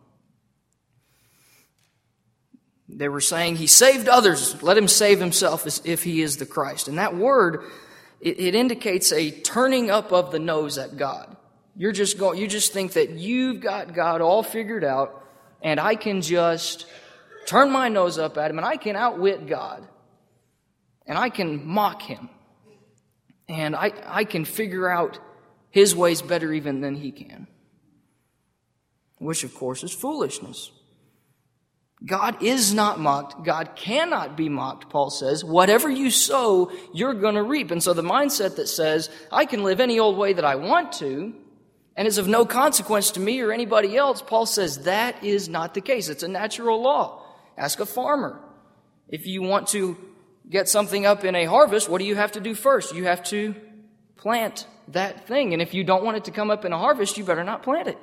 They were saying, he saved others, let him save himself as if he is the Christ. And that word, it, it indicates a turning up of the nose at God. You're just going, you just think that you've got God all figured out, and I can just turn my nose up at him, and I can outwit God. And I can mock him. And I, I can figure out his ways better even than he can. Which, of course, is foolishness. God is not mocked. God cannot be mocked, Paul says. Whatever you sow, you're going to reap. And so the mindset that says, I can live any old way that I want to, and it's of no consequence to me or anybody else, Paul says that is not the case. It's a natural law. Ask a farmer. If you want to get something up in a harvest, what do you have to do first? You have to plant that thing. And if you don't want it to come up in a harvest, you better not plant it.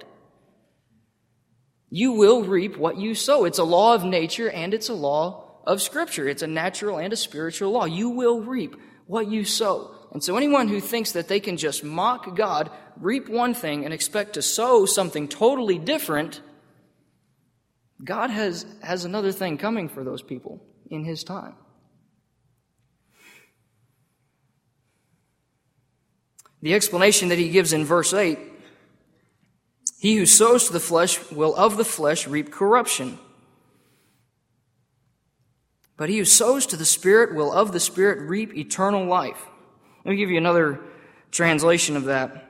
You will reap what you sow. It's a law of nature and it's a law of Scripture. It's a natural and a spiritual law. You will reap what you sow. And so anyone who thinks that they can just mock God, reap one thing, and expect to sow something totally different, God has, has another thing coming for those people in His time. The explanation that he gives in verse eight, he who sows to the flesh will of the flesh reap corruption. But he who sows to the Spirit will of the Spirit reap eternal life. Let me give you another translation of that.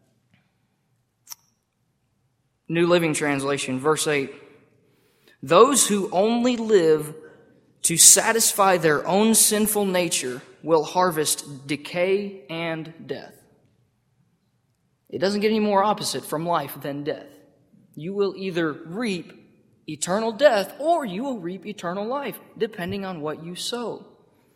New Living Translation, verse eight. Those who only live to satisfy their own sinful nature will harvest decay and death. It doesn't get any more opposite from life than death. You will either reap eternal death or you will reap eternal life, depending on what you sow.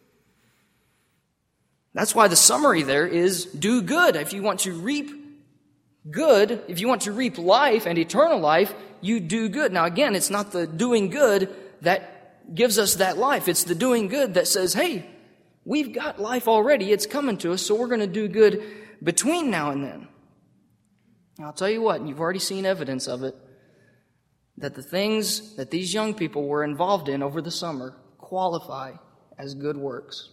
That's why the summary there is do good. If you want to reap good, if you want to reap life and eternal life, you do good. Now again, it's not the doing good that gives us that life. It's the doing good that says, hey, we've got life already. It's coming to us, so we're going to do good between now and then. I'll tell you what, and you've already seen evidence of it, that the things that these young people were involved in over the summer qualify as good works.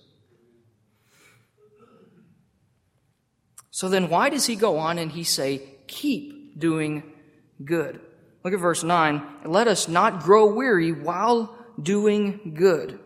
So then why does he go on and he say, keep doing good? Look at verse nine. Let us not grow weary while doing good.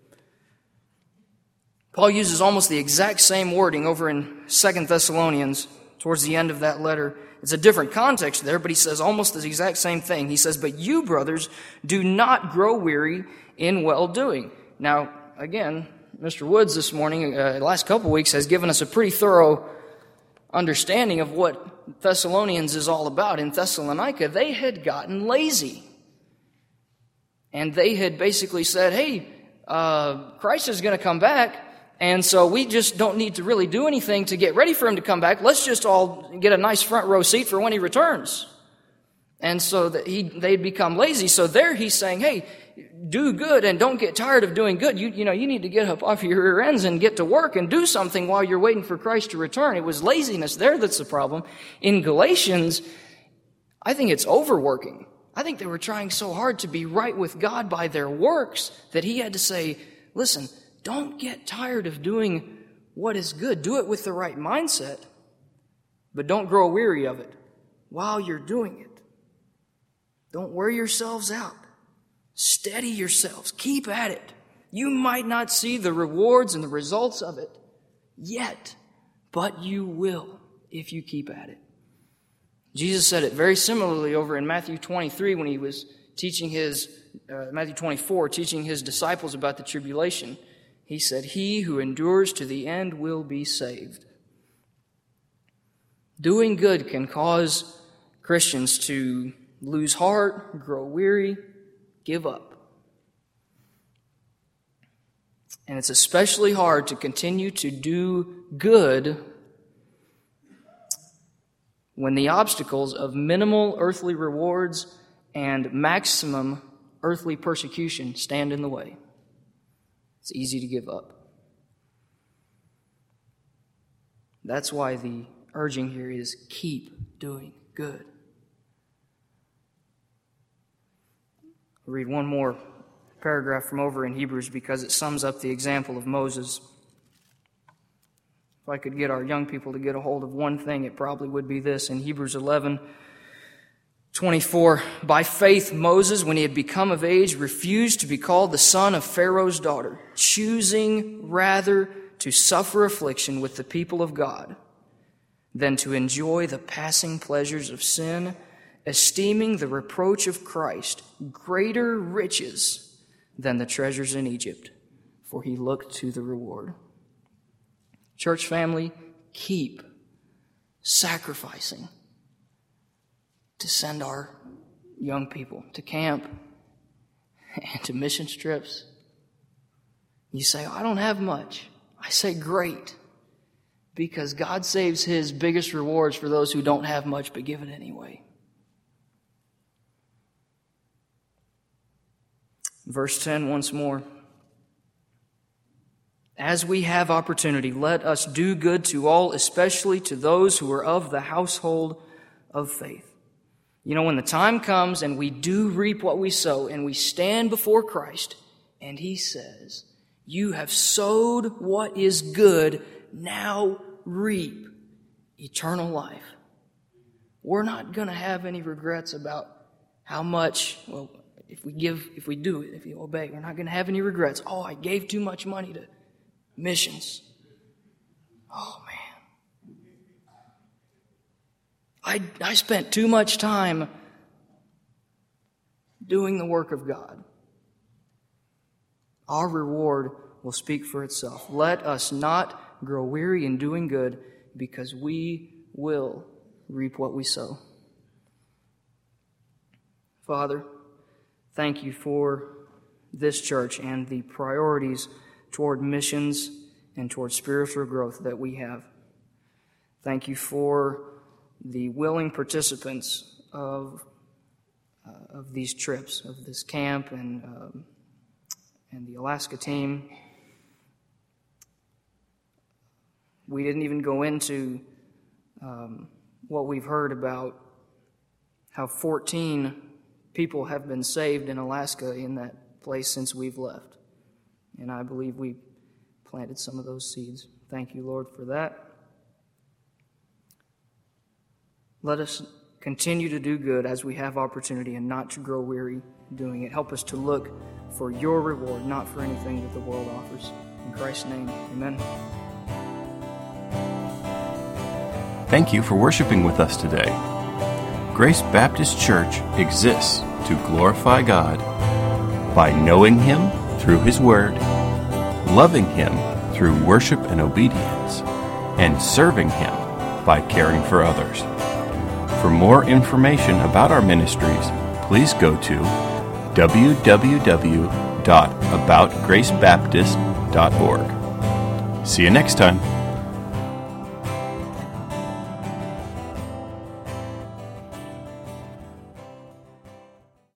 Paul uses almost the exact same wording over in Second Thessalonians towards the end of that letter. It's a different context there, but he says almost the exact same thing. He says, but you, brothers, do not grow weary in well-doing. Now, again, Mister Woods this morning, uh, the last couple weeks, has given us a pretty thorough understanding of what Thessalonians is all about. In Thessalonica, they had gotten lazy. And they had basically said, hey, uh, Christ is going to come back, and so we just don't need to really do anything to get ready for him to come back. Let's just all get a nice front row seat for when he returns. And so that he, they'd become lazy. So there he's saying, hey, do good and don't get tired of doing good. You, you know, you need to get up off your rear ends and get to work and do something while you're waiting for Christ to return. It was laziness there that's the problem. In Galatians, I think it's overworking. I think they were trying so hard to be right with God by their works that he had to say, listen, don't get tired of doing what is good. Do it with the right mindset, but don't grow weary of it while you're doing it. Don't wear yourselves out. Steady yourselves. Keep at it. You might not see the rewards and the results of it yet, but you will if you keep at it. Jesus said it very similarly over in Matthew twenty-three when he was teaching his, uh, Matthew twenty-four, teaching his disciples about the tribulation. He said, he who endures to the end will be saved. Doing good can cause Christians to lose heart, grow weary, give up. And it's especially hard to continue to do good when the obstacles of minimal earthly rewards and maximum earthly persecution stand in the way. It's easy to give up. That's why the urging here is keep doing good. I'll read one more paragraph from over in Hebrews because it sums up the example of Moses. If I could get our young people to get a hold of one thing, it probably would be this. In Hebrews eleven twenty-four, by faith Moses, when he had become of age, refused to be called the son of Pharaoh's daughter, choosing rather to suffer affliction with the people of God than to enjoy the passing pleasures of sin, esteeming the reproach of Christ greater riches than the treasures in Egypt, for he looked to the reward. Church family, keep sacrificing to send our young people to camp and to mission trips. You say, oh, I don't have much. I say, great, because God saves his biggest rewards for those who don't have much but give it anyway. Verse ten once more. As we have opportunity, let us do good to all, especially to those who are of the household of faith. You know, when the time comes and we do reap what we sow and we stand before Christ and he says, you have sowed what is good, now reap eternal life. We're not going to have any regrets about how much, well, if we give, if we do it, if you obey, we're not going to have any regrets. Oh, I gave too much money to missions. Oh, man. I, I spent too much time doing the work of God. Our reward will speak for itself. Let us not grow weary in doing good, because we will reap what we sow. Father, thank you for this church and the priorities toward missions and toward spiritual growth that we have. Thank you for the willing participants of uh, of these trips, of this camp and um, and the Alaska team. We didn't even go into um, what we've heard about how fourteen people have been saved in Alaska in that place since we've left. And I believe we planted some of those seeds. Thank you, Lord, for that. Let us continue to do good as we have opportunity and not to grow weary doing it. Help us to look for your reward, not for anything that the world offers. In Christ's name, amen. Thank you for worshiping with us today. Grace Baptist Church exists to glorify God by knowing Him through His Word, loving Him through worship and obedience, and serving Him by caring for others. For more information about our ministries, please go to w w w dot about grace baptist dot org. See you next time.